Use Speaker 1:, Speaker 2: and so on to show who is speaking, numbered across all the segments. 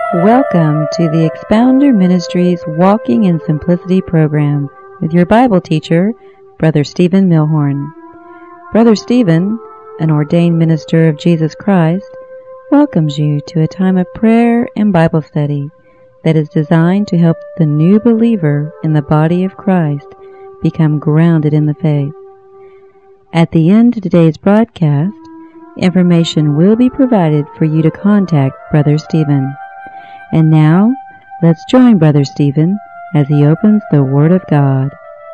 Speaker 1: Welcome to the Expounder Ministries Walking in Simplicity program with your Bible teacher, Brother Stephen Milhorn. Brother Stephen, an ordained minister of Jesus Christ, welcomes you to a time of prayer and Bible study that is designed to help the new believer in the body of Christ become grounded in the faith. At the end of today's broadcast, information will be provided for you to contact Brother Stephen. And now, let's join Brother Stephen as he opens the Word of God.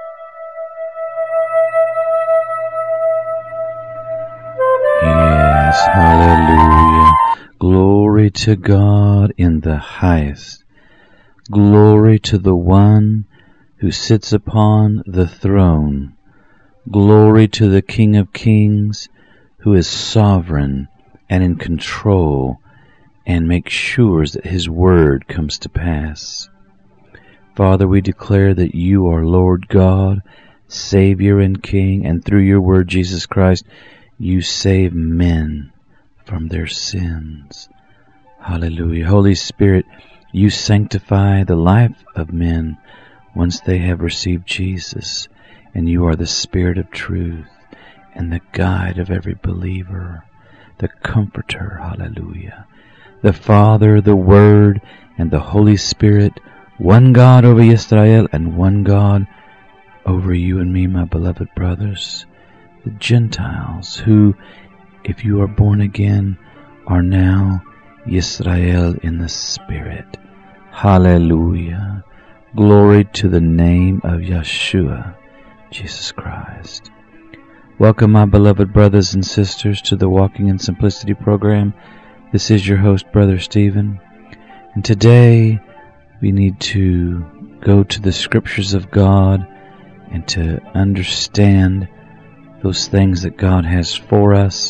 Speaker 2: Yes, hallelujah. Glory to God in the highest. Glory to the one who sits upon the throne. Glory to the King of Kings, who is sovereign and in control and makes sure that His word comes to pass. Father, we declare that You are Lord God, Savior and King, and through Your word, Jesus Christ, You save men from their sins. Hallelujah. Holy Spirit, You sanctify the life of men once they have received Jesus, and You are the Spirit of truth and the guide of every believer, the Comforter. Hallelujah. The Father, the Word, and the Holy Spirit, one God over Israel and one God over you and me, my beloved brothers, the Gentiles, who, if you are born again, are now Israel in the Spirit. Hallelujah. Glory to the name of Yeshua, Jesus Christ. Welcome, my beloved brothers and sisters, to the Walking in Simplicity program. This is your host, Brother Stephen, and today we need to go to the Scriptures of God and to understand those things that God has for us.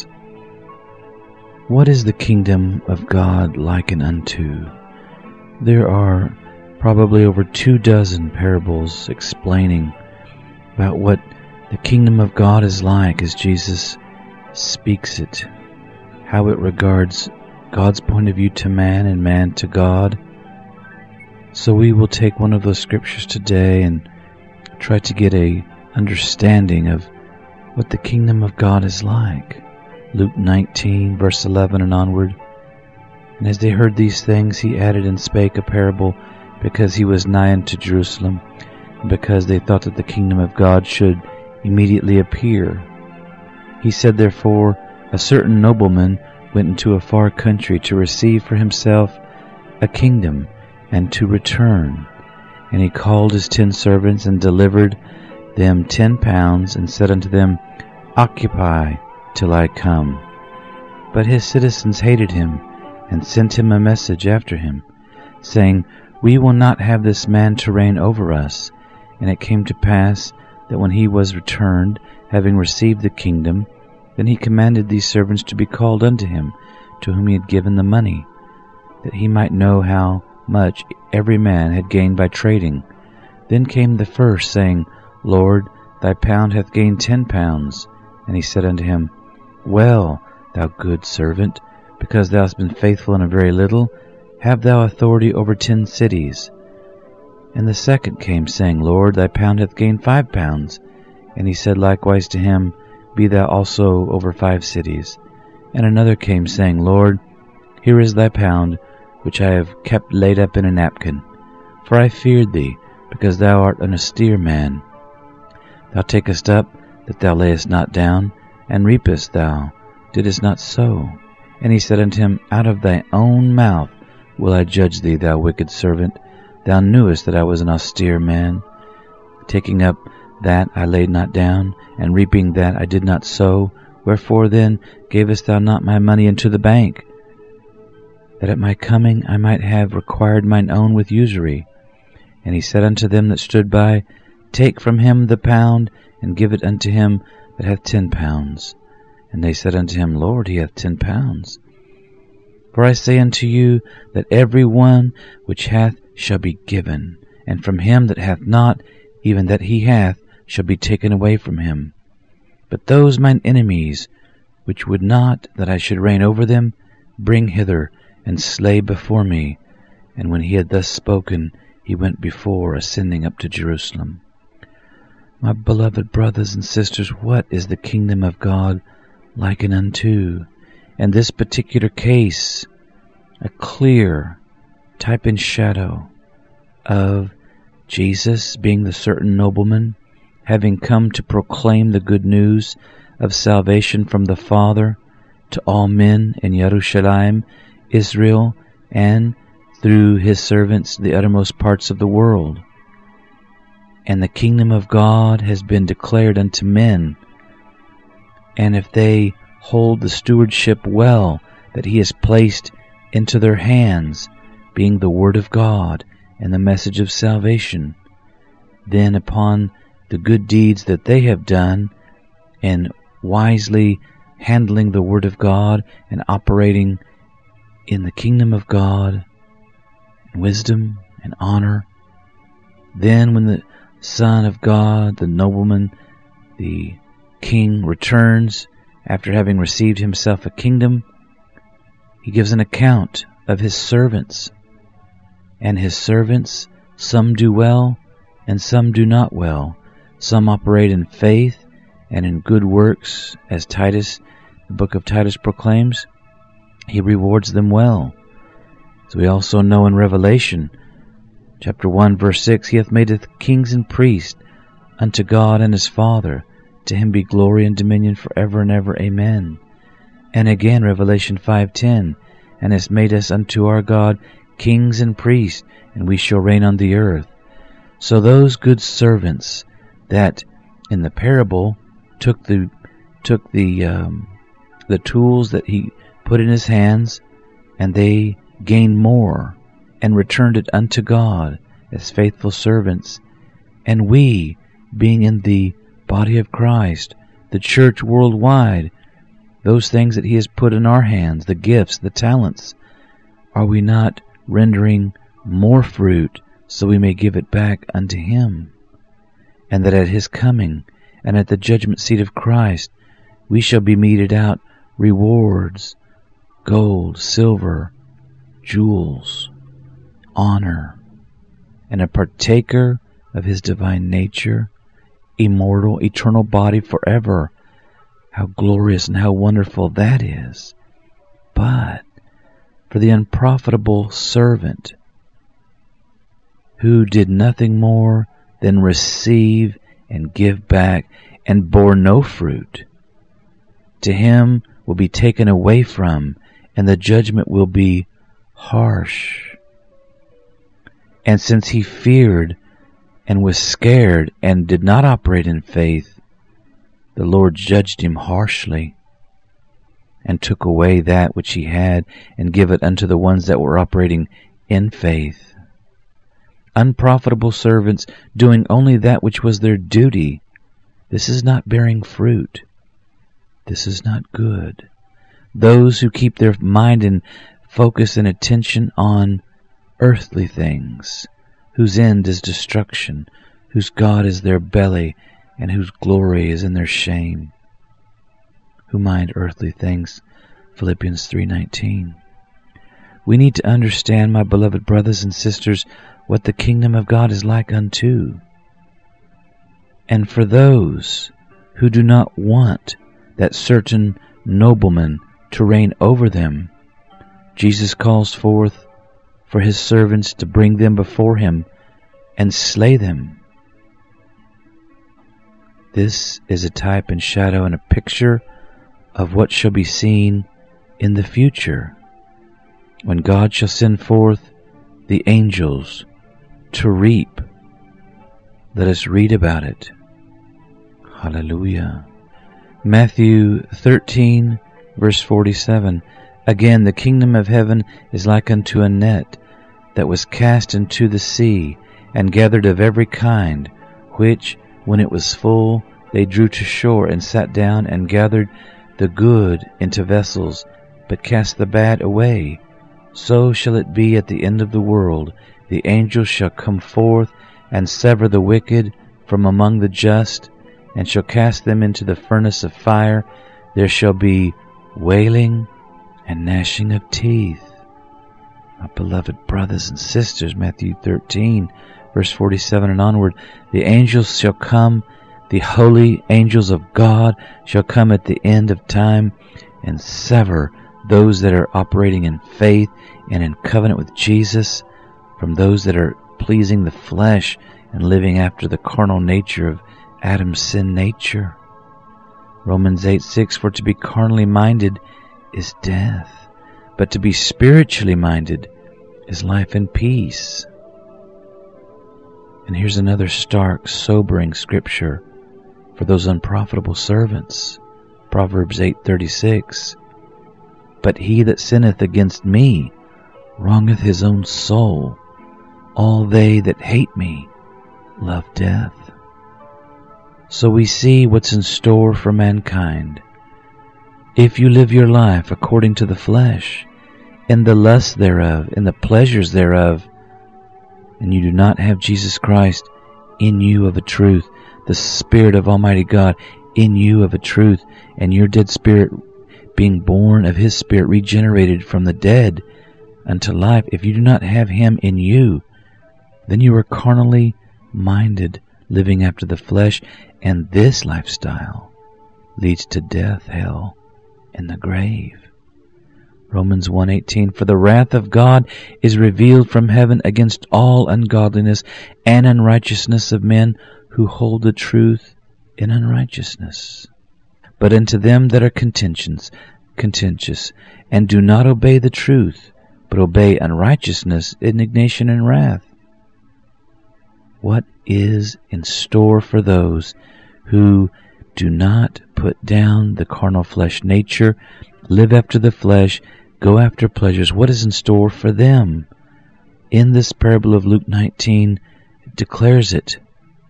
Speaker 2: What is the kingdom of God likened unto? There are probably over 24 parables explaining about what the kingdom of God is like as Jesus speaks it, how it regards God's point of view to man and man to God. So we will take one of those scriptures today and try to get a understanding of what the kingdom of God is like. Luke 19, verse 11 and onward. And as they heard these things, He added and spake a parable, because He was nigh unto Jerusalem, and because they thought that the kingdom of God should immediately appear. He said, therefore, a certain nobleman went into a far country to receive for himself a kingdom, and to return. And he called his 10 servants, and delivered them 10 pounds, and said unto them, Occupy till I come. But his citizens hated him, and sent him a message after him, saying, We will not have this man to reign over us. And it came to pass that when he was returned, having received the kingdom, then he commanded these servants to be called unto him, to whom he had given the money, that he might know how much every man had gained by trading. Then came the first, saying, Lord, thy pound hath gained 10 pounds. And he said unto him, Well, thou good servant, because thou hast been faithful in a very little, have thou authority over 10 cities. And the second came, saying, Lord, thy pound hath gained 5 pounds. And he said likewise to him, Be thou also over 5 cities. And another came, saying, Lord, here is thy pound, which I have kept laid up in a napkin. For I feared thee, because thou art an austere man. Thou takest up, that thou layest not down, and reapest thou didst not sow. And he said unto him, Out of thy own mouth will I judge thee, thou wicked servant. Thou knewest that I was an austere man, taking up that I laid not down, and reaping that I did not sow. Wherefore then gavest thou not my money into the bank, that at my coming I might have required mine own with usury? And he said unto them that stood by, Take from him the pound, and give it unto him that hath 10 pounds. And they said unto him, Lord, he hath 10 pounds. For I say unto you, that every one which hath shall be given, and from him that hath not, even that he hath, shall be taken away from him. But those mine enemies, which would not that I should reign over them, bring hither, and slay before me, And when he had thus spoken, he went before, ascending up to Jerusalem. My beloved brothers and sisters, what is the kingdom of God likened unto? In this particular case, a clear type and shadow of Jesus being the certain nobleman, having come to proclaim the good news of salvation from the Father to all men in Jerusalem, Israel, and through his servants the uttermost parts of the world. And the kingdom of God has been declared unto men, and if they hold the stewardship well that he has placed into their hands, being the Word of God and the message of salvation, then upon the good deeds that they have done in wisely handling the Word of God and operating in the kingdom of God, wisdom and honor, then when the Son of God, the nobleman, the king, returns after having received himself a kingdom, he gives an account of his servants. And his servants, some do well and some do not well. Some operate in faith and in good works, as Titus, the book of Titus proclaims. He rewards them well. As we also know in Revelation, chapter 1, verse 6, he hath made us kings and priests unto God and his Father. To him be glory and dominion forever and ever. Amen. And again, Revelation 5:10, and has made us unto our God kings and priests, and we shall reign on the earth. So those good servants that in the parable took the tools that he put in his hands, and they gained more and returned it unto God as faithful servants. And we, being in the body of Christ, the church worldwide, those things that he has put in our hands, the gifts, the talents, are we not rendering more fruit so we may give it back unto him? And that at his coming and at the judgment seat of Christ we shall be meted out rewards, gold, silver, jewels, honor, and a partaker of his divine nature, immortal, eternal body forever. How glorious and how wonderful that is. But for the unprofitable servant who did nothing more than receive and give back and bore no fruit, to him will be taken away from, and the judgment will be harsh. And since he feared and was scared and did not operate in faith, the Lord judged him harshly and took away that which he had and give it unto the ones that were operating in faith. Unprofitable servants doing only that which was their duty. This is not bearing fruit. This is not good. Those who keep their mind and focus and attention on earthly things, whose end is destruction, whose God is their belly, and whose glory is in their shame, who mind earthly things. Philippians 3:19. We need to understand, my beloved brothers and sisters, what the kingdom of God is like unto. And for those who do not want that certain nobleman to reign over them, Jesus calls forth for his servants to bring them before him and slay them. This is a type and shadow and a picture of what shall be seen in the future, when God shall send forth the angels to reap. Let us read about it. Hallelujah. Matthew 13, verse 47. Again, the kingdom of heaven is like unto a net that was cast into the sea, and gathered of every kind, which, when it was full, they drew to shore, and sat down, and gathered the good into vessels, but cast the bad away. So shall it be at the end of the world. The angels shall come forth, and sever the wicked from among the just, and shall cast them into the furnace of fire. There shall be wailing and gnashing of teeth. My beloved brothers and sisters, Matthew 13, verse 47 and onward, the angels shall come, the holy angels of God shall come at the end of time and sever those that are operating in faith and in covenant with Jesus from those that are pleasing the flesh and living after the carnal nature of Adam's sin nature. Romans 8:6, for to be carnally minded is death, but to be spiritually minded is life and peace. And here's another stark, sobering scripture for those unprofitable servants. Proverbs 8:36, but he that sinneth against me wrongeth his own soul. All they that hate me love death. So we see what's in store for mankind. If you live your life according to the flesh, in the lust thereof, in the pleasures thereof, and you do not have Jesus Christ in you of a truth, the Spirit of Almighty God in you of a truth, and your dead spirit being born of His Spirit, regenerated from the dead unto life, if you do not have Him in you, then you are carnally minded, living after the flesh, and this lifestyle leads to death, hell, and the grave. Romans 1:18, for the wrath of God is revealed from heaven against all ungodliness and unrighteousness of men who hold the truth in unrighteousness. But unto them that are contentious, and do not obey the truth, but obey unrighteousness, indignation, and wrath. What is in store for those who do not put down the carnal flesh nature, live after the flesh, go after pleasures? What is in store for them? In this parable of Luke 19, it declares it.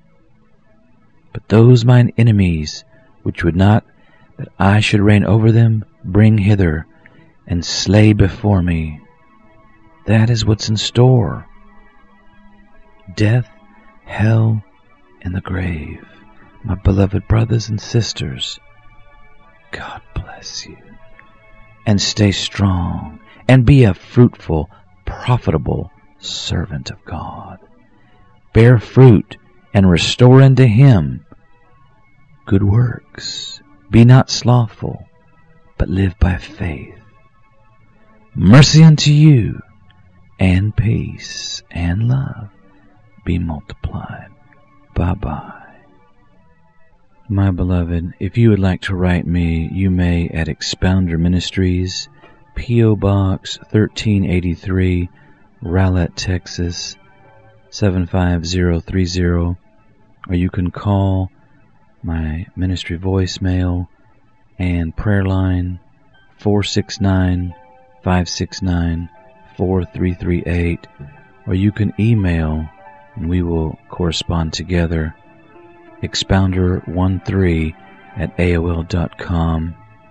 Speaker 2: But those mine enemies, which would not that I should reign over them, bring hither, and slay before me. That is what's in store. Death, hell, and the grave. My beloved brothers and sisters, God bless you. And stay strong, and be a fruitful, profitable servant of God. Bear fruit, and restore unto Him good works. Be not slothful, but live by faith. Mercy unto you, and peace, and love be multiplied. Bye-bye. My beloved, if you would like to write me, you may at Expounder Ministries, P.O. Box 1383, Rowlett, Texas 75030, or you can call my ministry voicemail and prayer line 469-569-4338, or you can email and we will correspond together. Expounder13@AOL.com.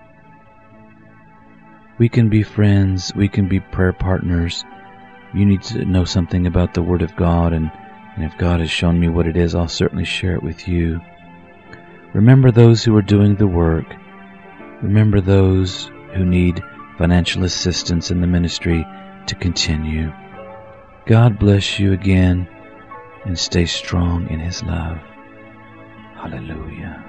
Speaker 2: We can be friends, we can be prayer partners. You need to know something about the Word of God, and if God has shown me what it is, I'll certainly share it with you. Remember those who are doing the work. Remember those who need financial assistance in the ministry to continue. God bless you again, and stay strong in His love. Hallelujah.